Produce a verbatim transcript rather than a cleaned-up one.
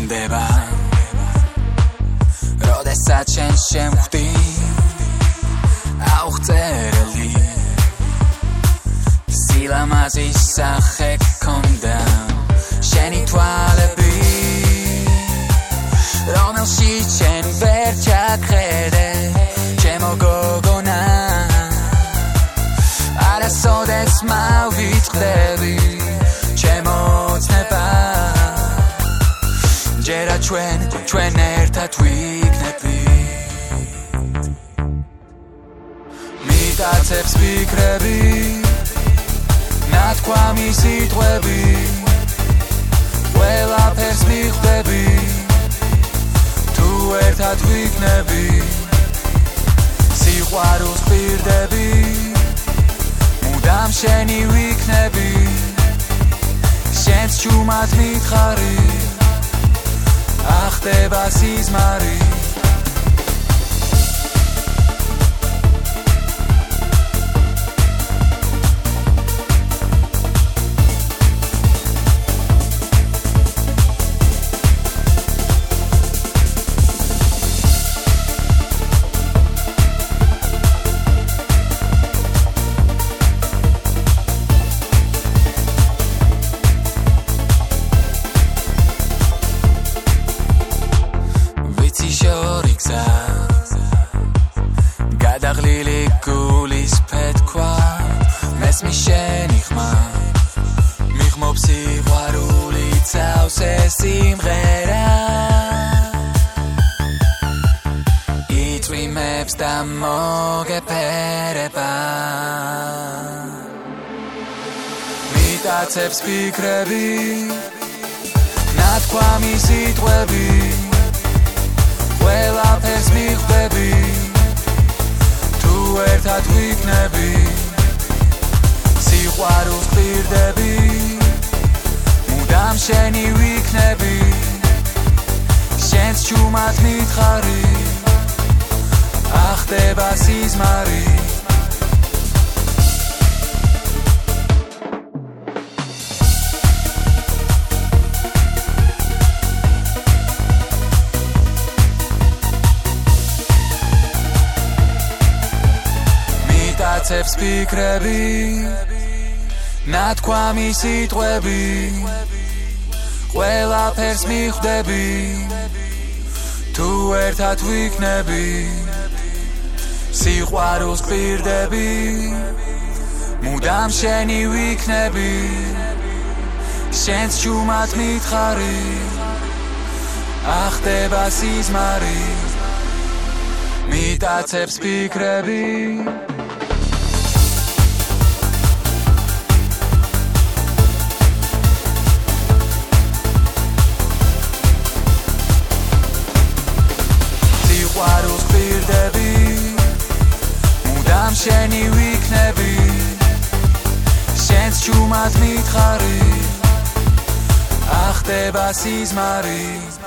ხვდება როდესაც შენ შემხვდი აუხწერელი სილამაზის სახე გქონდა შენი თვალები რომელშიც შენ ვერ ჩაგხედე ჩემო გოგონა არასოდეს მავიწყდები ჩემო ცნება ჯერა ჩვენ ჩვენ ერთად ვიქნებით მიტაცებს ფიქრები ნათქვამი სიტყვები ყველაფერს მიხვდები თუ ერთად ვიქნებით სიყვარულს ვპირდები მუდამ შენი ვიქნები შენს ჩუმად მითხარი ახტება სიზმარი გადაღლილი გულის ფეთქვა მესმის შენი ხმა მიღმობს სიყვარული წავს ეს სიმღერა იწვიმებს და მოგეფერება მიტაცებს ფიქრები ნათქვამი სიტყვები ყველაფერს მიხვდები თუ ერთად ვიქნებით სიყვარულს ვპირდები მუდამ შენი ვიქნები შენს ჩუმად მითხარი ახტება სიზმარი მიტაცებს ფიქრები ნათქვამი სიტყვები ყველაფერს მიხვდები თუ ერთად ვიქნებით სიყვარულს ვპირდები მუდამ შენი ვიქნები შენს ჩუმად მითხარი ახტება სიზმარი მიტაცებს ფიქრები სიყვარულს ვპირდები მუდამ შენი ვიქნები შენს ჩუმად მითხარი ახტება სიზმარი